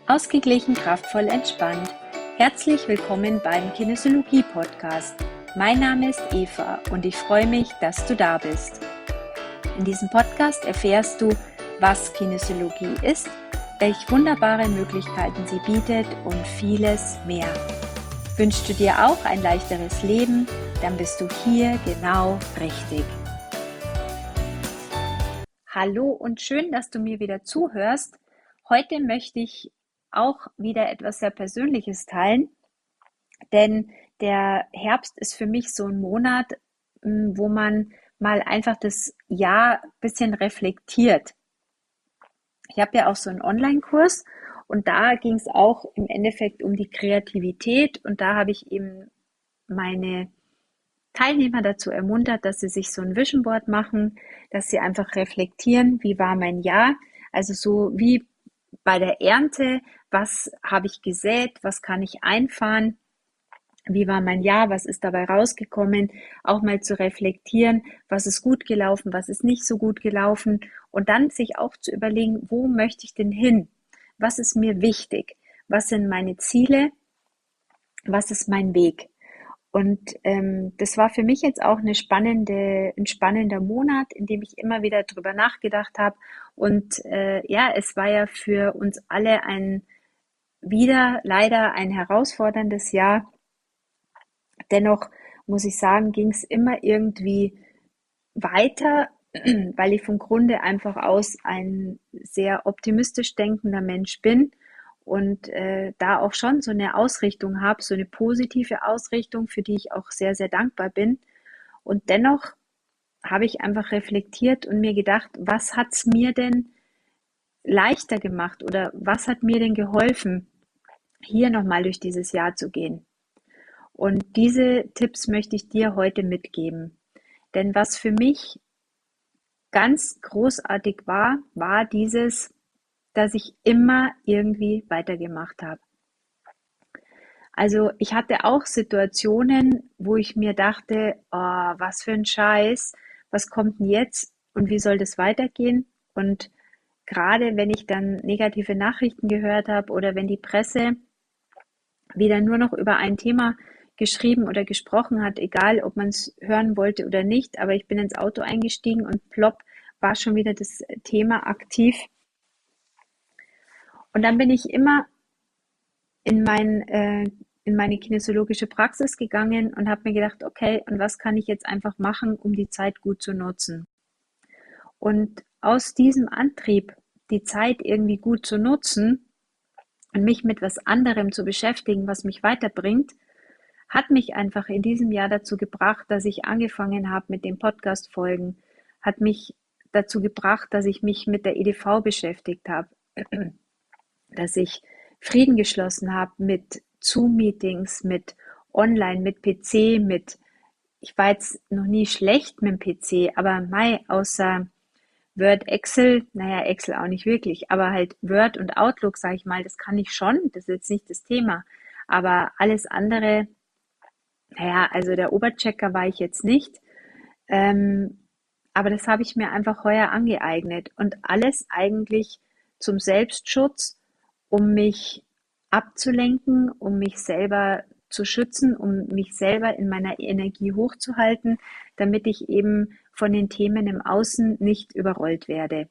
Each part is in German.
Ausgeglichen, kraftvoll, entspannt. Herzlich willkommen beim Kinesiologie-Podcast. Mein Name ist Eva und ich freue mich, dass du da bist. In diesem Podcast erfährst du, was Kinesiologie ist, welche wunderbare Möglichkeiten sie bietet und vieles mehr. Wünschst du dir auch ein leichteres Leben, dann bist du hier genau richtig. Hallo und schön, dass du mir wieder zuhörst. Heute möchte ich auch wieder etwas sehr Persönliches teilen, denn der Herbst ist für mich so ein Monat, wo man mal einfach das Jahr ein bisschen reflektiert. Ich habe ja auch so einen Online-Kurs und da ging es auch im Endeffekt um die Kreativität und da habe ich eben meine Teilnehmer dazu ermuntert, dass sie sich so ein Vision Board machen, dass sie einfach reflektieren, wie war mein Jahr, also so wie bei der Ernte, was habe ich gesät, was kann ich einfahren, wie war mein Jahr, was ist dabei rausgekommen, auch mal zu reflektieren, was ist gut gelaufen, was ist nicht so gut gelaufen und dann sich auch zu überlegen, wo möchte ich denn hin, was ist mir wichtig, was sind meine Ziele, was ist mein Weg. Und das war für mich jetzt auch ein spannender Monat, in dem ich immer wieder drüber nachgedacht habe. Und ja, es war ja für uns alle wieder leider ein herausforderndes Jahr. Dennoch muss ich sagen, ging es immer irgendwie weiter, weil ich vom Grunde einfach aus ein sehr optimistisch denkender Mensch bin und da auch schon so eine Ausrichtung habe, so eine positive Ausrichtung, für die ich auch sehr, sehr dankbar bin. Und dennoch habe ich einfach reflektiert und mir gedacht, was hat es mir denn leichter gemacht oder was hat mir denn geholfen, hier nochmal durch dieses Jahr zu gehen? Und diese Tipps möchte ich dir heute mitgeben. Denn was für mich ganz großartig war dieses, dass ich immer irgendwie weitergemacht habe. Also ich hatte auch Situationen, wo ich mir dachte, oh, was für ein Scheiß, was kommt denn jetzt und wie soll das weitergehen? Und gerade wenn ich dann negative Nachrichten gehört habe oder wenn die Presse wieder nur noch über ein Thema geschrieben oder gesprochen hat, egal ob man es hören wollte oder nicht, aber ich bin ins Auto eingestiegen und plopp war schon wieder das Thema aktiv. Und dann bin ich immer in in meine kinesiologische Praxis gegangen und habe mir gedacht, okay, und was kann ich jetzt einfach machen, um die Zeit gut zu nutzen? Und aus diesem Antrieb, die Zeit irgendwie gut zu nutzen und mich mit was anderem zu beschäftigen, was mich weiterbringt, hat mich einfach in diesem Jahr dazu gebracht, dass ich angefangen habe mit den Podcast-Folgen, hat mich dazu gebracht, dass ich mich mit der EDV beschäftigt habe, dass ich Frieden geschlossen habe mit Zoom-Meetings, mit Online, mit PC, ich war jetzt noch nie schlecht mit dem PC, aber außer Word, Excel, naja, Excel auch nicht wirklich, aber halt Word und Outlook, sage ich mal, das kann ich schon, das ist jetzt nicht das Thema. Aber alles andere, naja, also der Oberchecker war ich jetzt nicht. Ähm, aber das habe ich mir einfach heuer angeeignet und alles eigentlich zum Selbstschutz, um mich abzulenken, um mich selber zu schützen, um mich selber in meiner Energie hochzuhalten, damit ich eben von den Themen im Außen nicht überrollt werde.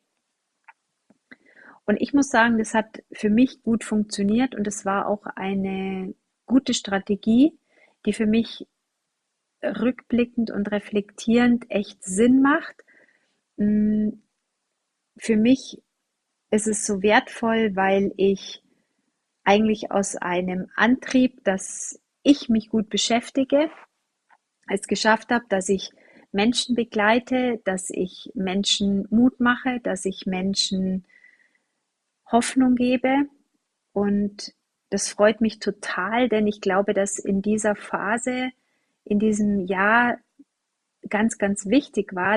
Und ich muss sagen, das hat für mich gut funktioniert und es war auch eine gute Strategie, die für mich rückblickend und reflektierend echt Sinn macht. Mm, Für mich ist es so wertvoll, weil ich eigentlich aus einem Antrieb, dass ich mich gut beschäftige, es geschafft habe, dass ich Menschen begleite, dass ich Menschen Mut mache, dass ich Menschen Hoffnung gebe. Und das freut mich total, denn ich glaube, dass in dieser Phase, in diesem Jahr ganz, ganz wichtig war,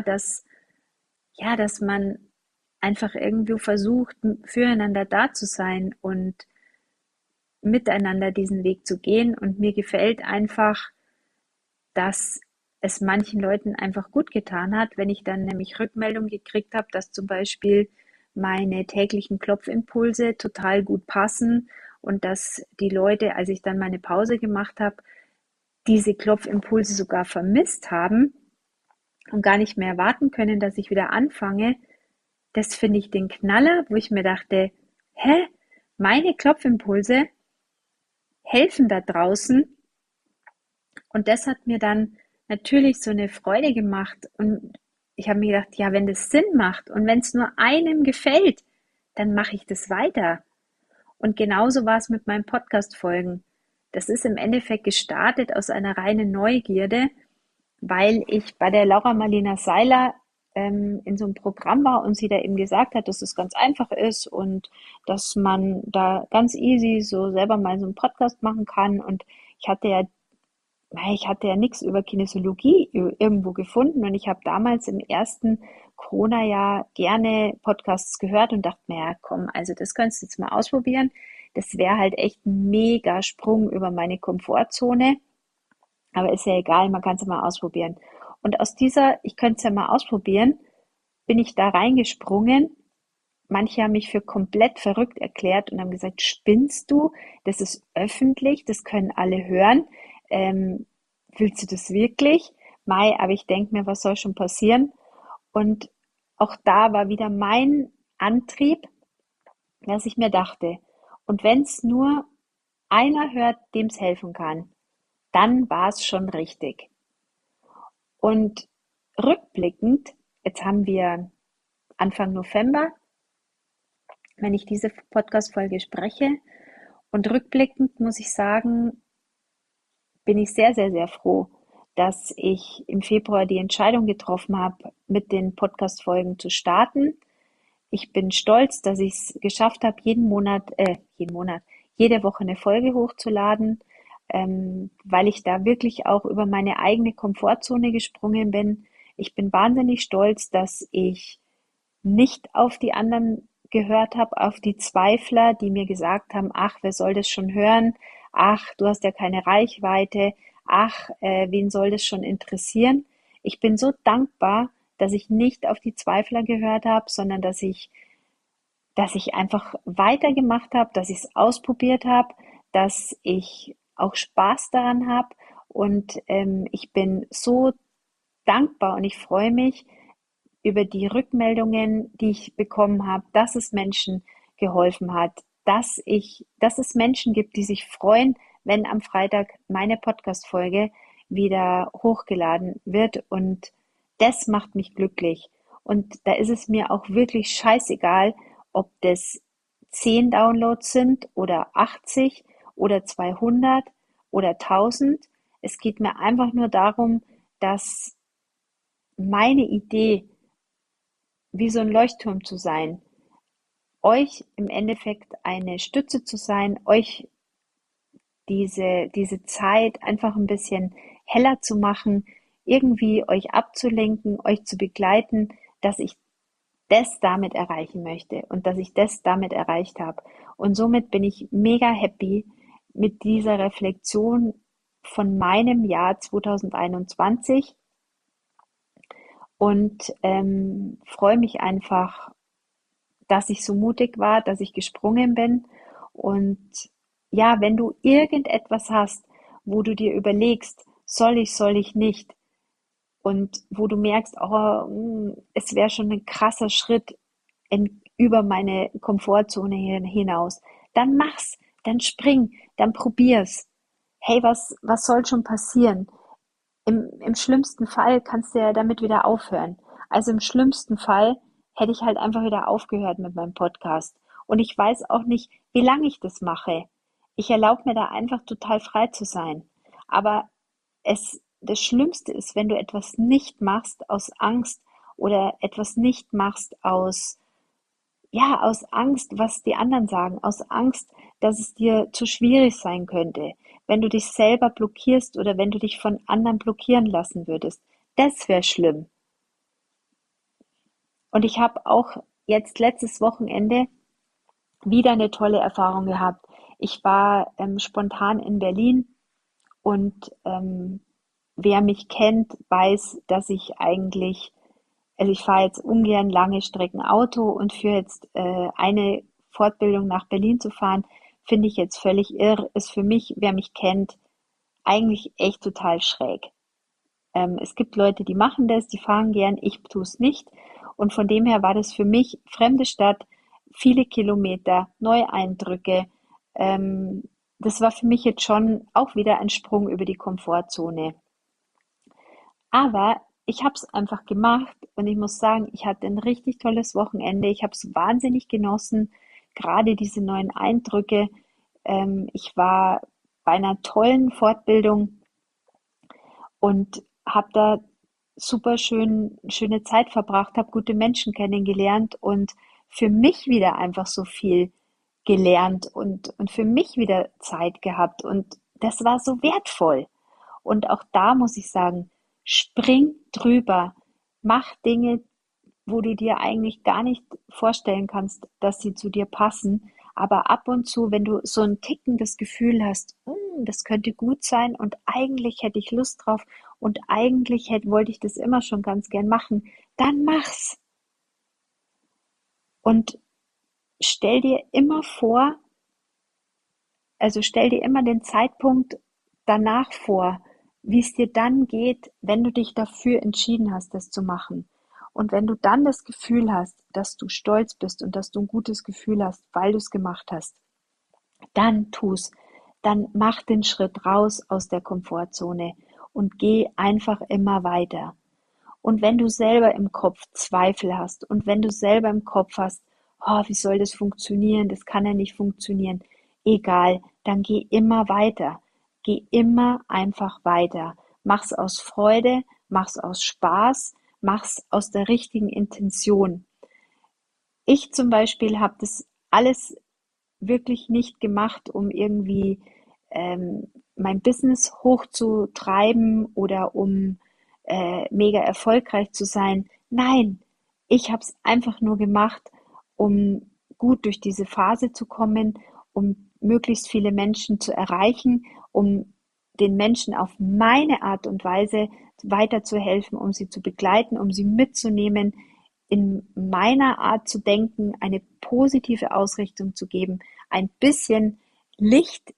dass man einfach irgendwo versucht, füreinander da zu sein und miteinander diesen Weg zu gehen. Und mir gefällt einfach, dass es manchen Leuten einfach gut getan hat, wenn ich dann nämlich Rückmeldung gekriegt habe, dass zum Beispiel meine täglichen Klopfimpulse total gut passen und dass die Leute, als ich dann meine Pause gemacht habe, diese Klopfimpulse sogar vermisst haben und gar nicht mehr warten können, dass ich wieder anfange. Das finde ich den Knaller, wo ich mir dachte, hä, meine Klopfimpulse helfen da draußen, und das hat mir dann natürlich so eine Freude gemacht und ich habe mir gedacht, ja, wenn das Sinn macht und wenn es nur einem gefällt, dann mache ich das weiter. Und genauso war es mit meinen Podcast-Folgen. Das ist im Endeffekt gestartet aus einer reinen Neugierde, weil ich bei der Laura Marlina Seiler in so einem Programm war und sie da eben gesagt hat, dass es ganz einfach ist und dass man da ganz easy so selber mal so einen Podcast machen kann. Und ich hatte ja ich hatte ja nichts über Kinesiologie irgendwo gefunden und ich habe damals im ersten Corona-Jahr gerne Podcasts gehört und dachte mir, ja komm, also das könntest du jetzt mal ausprobieren. Das wäre halt echt ein mega Sprung über meine Komfortzone, aber ist ja egal, man kann es ja mal ausprobieren. Und aus dieser, ich könnte es ja mal ausprobieren, bin ich da reingesprungen. Manche haben mich für komplett verrückt erklärt und haben gesagt, spinnst du? Das ist öffentlich, das können alle hören. Ähm, Willst du das wirklich? Mai, aber ich denke mir, was soll schon passieren? Und auch da war wieder mein Antrieb, dass ich mir dachte, und wenn es nur einer hört, dem es helfen kann, dann war es schon richtig. Und rückblickend, jetzt haben wir Anfang November, wenn ich diese Podcast-Folge spreche. Und rückblickend muss ich sagen, bin ich sehr, sehr, sehr froh, dass ich im Februar die Entscheidung getroffen habe, mit den Podcast-Folgen zu starten. Ich bin stolz, dass ich es geschafft habe, jede Woche eine Folge hochzuladen, weil ich da wirklich auch über meine eigene Komfortzone gesprungen bin. Ich bin wahnsinnig stolz, dass ich nicht auf die anderen gehört habe, auf die Zweifler, die mir gesagt haben, ach, wer soll das schon hören? Ach, du hast ja keine Reichweite. Ach, wen soll das schon interessieren? Ich bin so dankbar, dass ich nicht auf die Zweifler gehört habe, sondern dass ich einfach weitergemacht habe, dass ich es ausprobiert habe, dass ich auch Spaß daran habe und ich bin so dankbar und ich freue mich über die Rückmeldungen, die ich bekommen habe, dass es Menschen geholfen hat, dass es Menschen gibt, die sich freuen, wenn am Freitag meine Podcast-Folge wieder hochgeladen wird. Und das macht mich glücklich. Und da ist es mir auch wirklich scheißegal, ob das 10 Downloads sind oder 80 oder 200 oder 1000. Es geht mir einfach nur darum, dass meine Idee, wie so ein Leuchtturm zu sein, euch im Endeffekt eine Stütze zu sein, euch diese Zeit einfach ein bisschen heller zu machen, irgendwie euch abzulenken, euch zu begleiten, dass ich das damit erreichen möchte und dass ich das damit erreicht habe. Und somit bin ich mega happy mit dieser Reflexion von meinem Jahr 2021 und freue mich einfach, dass ich so mutig war, dass ich gesprungen bin. Und ja, wenn du irgendetwas hast, wo du dir überlegst, soll ich nicht, und wo du merkst, oh, es wäre schon ein krasser Schritt über meine Komfortzone hinaus, dann mach's, dann spring, dann probier's. Hey, was soll schon passieren? Im schlimmsten Fall kannst du ja damit wieder aufhören. Also im schlimmsten Fall hätte ich halt einfach wieder aufgehört mit meinem Podcast. Und ich weiß auch nicht, wie lange ich das mache. Ich erlaube mir da einfach total frei zu sein. Aber das Schlimmste ist, wenn du etwas nicht machst aus Angst oder etwas nicht machst aus Angst, was die anderen sagen, aus Angst, dass es dir zu schwierig sein könnte, wenn du dich selber blockierst oder wenn du dich von anderen blockieren lassen würdest. Das wäre schlimm. Und ich habe auch jetzt letztes Wochenende wieder eine tolle Erfahrung gehabt. Ich war spontan in Berlin und wer mich kennt, weiß, dass ich eigentlich also ich fahre jetzt ungern lange Strecken Auto und für jetzt eine Fortbildung nach Berlin zu fahren, finde ich jetzt völlig irr, ist für mich, wer mich kennt, eigentlich echt total schräg. Es gibt Leute, die machen das, die fahren gern, ich tue es nicht. Und von dem her war das für mich fremde Stadt, viele Kilometer, neue Eindrücke. Ähm, Das war für mich jetzt schon auch wieder ein Sprung über die Komfortzone. Aber ich habe es einfach gemacht und ich muss sagen, ich hatte ein richtig tolles Wochenende. Ich habe es wahnsinnig genossen, gerade diese neuen Eindrücke. Ich war bei einer tollen Fortbildung und habe da schöne Zeit verbracht, habe gute Menschen kennengelernt und für mich wieder einfach so viel gelernt und für mich wieder Zeit gehabt und das war so wertvoll. Und auch da muss ich sagen, spring drüber, mach Dinge, wo du dir eigentlich gar nicht vorstellen kannst, dass sie zu dir passen. Aber ab und zu, wenn du so ein tickendes Gefühl hast, das könnte gut sein und eigentlich hätte ich Lust drauf und eigentlich wollte ich das immer schon ganz gern machen, dann mach's. Und stell dir immer vor, also stell dir immer den Zeitpunkt danach vor, wie es dir dann geht, wenn du dich dafür entschieden hast, das zu machen. Und wenn du dann das Gefühl hast, dass du stolz bist und dass du ein gutes Gefühl hast, weil du es gemacht hast, dann tu's. Dann mach den Schritt raus aus der Komfortzone und geh einfach immer weiter. Und wenn du selber im Kopf Zweifel hast und wenn du selber im Kopf hast, oh, wie soll das funktionieren, das kann ja nicht funktionieren, egal, dann geh immer weiter. Geh immer einfach weiter. Mach's aus Freude, mach's aus Spaß, mach's aus der richtigen Intention. Ich zum Beispiel habe das alles wirklich nicht gemacht, um irgendwie mein Business hochzutreiben oder um mega erfolgreich zu sein. Nein, ich habe es einfach nur gemacht, um gut durch diese Phase zu kommen, um möglichst viele Menschen zu erreichen, um den Menschen auf meine Art und Weise weiterzuhelfen, um sie zu begleiten, um sie mitzunehmen, in meiner Art zu denken, eine positive Ausrichtung zu geben, ein bisschen Licht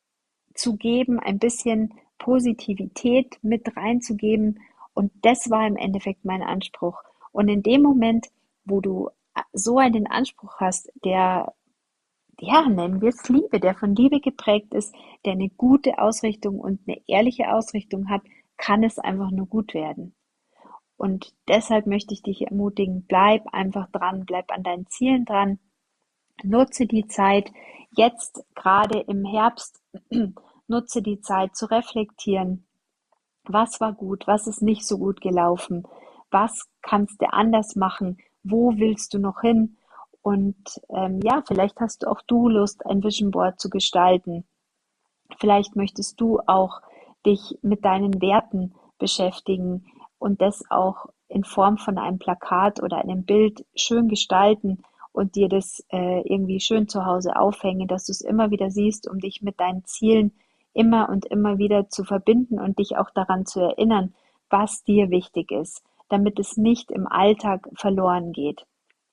zu geben, ein bisschen Positivität mit reinzugeben. Und das war im Endeffekt mein Anspruch. Und in dem Moment, wo du so einen Anspruch hast, der, ja, nennen wir es Liebe, der von Liebe geprägt ist, der eine gute Ausrichtung und eine ehrliche Ausrichtung hat, kann es einfach nur gut werden. Und deshalb möchte ich dich ermutigen, bleib einfach dran, bleib an deinen Zielen dran, nutze die Zeit, jetzt gerade im Herbst, nutze die Zeit zu reflektieren. Was war gut? Was ist nicht so gut gelaufen? Was kannst du anders machen? Wo willst du noch hin? Und ja, vielleicht hast auch du Lust, ein Vision Board zu gestalten. Vielleicht möchtest du auch dich mit deinen Werten beschäftigen und das auch in Form von einem Plakat oder einem Bild schön gestalten und dir das irgendwie schön zu Hause aufhängen, dass du es immer wieder siehst, um dich mit deinen Zielen immer und immer wieder zu verbinden und dich auch daran zu erinnern, was dir wichtig ist, damit es nicht im Alltag verloren geht.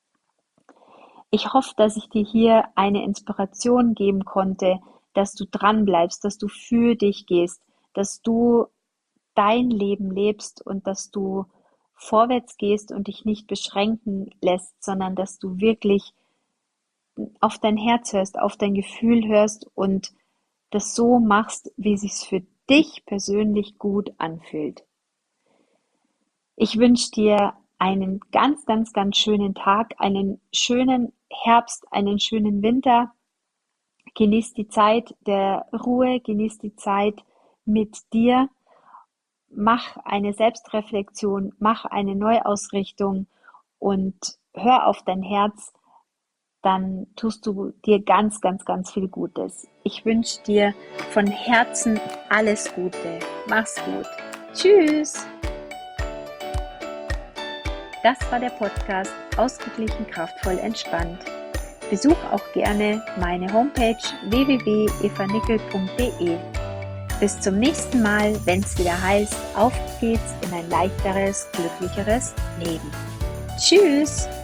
Ich hoffe, dass ich dir hier eine Inspiration geben konnte, dass du dran bleibst, dass du für dich gehst, dass du dein Leben lebst und dass du vorwärts gehst und dich nicht beschränken lässt, sondern dass du wirklich auf dein Herz hörst, auf dein Gefühl hörst und das so machst, wie sich's für dich persönlich gut anfühlt. Ich wünsche dir einen ganz, ganz, ganz schönen Tag, einen schönen Herbst, einen schönen Winter. Genieß die Zeit der Ruhe, genieß die Zeit mit dir. Mach eine Selbstreflexion, mach eine Neuausrichtung und hör auf dein Herz, dann tust du dir ganz, ganz, ganz viel Gutes. Ich wünsche dir von Herzen alles Gute. Mach's gut. Tschüss. Das war der Podcast Ausgeglichen, kraftvoll, entspannt. Besuch auch gerne meine Homepage www.evanickel.de. Bis zum nächsten Mal, wenn es wieder heißt, auf geht's in ein leichteres, glücklicheres Leben. Tschüss!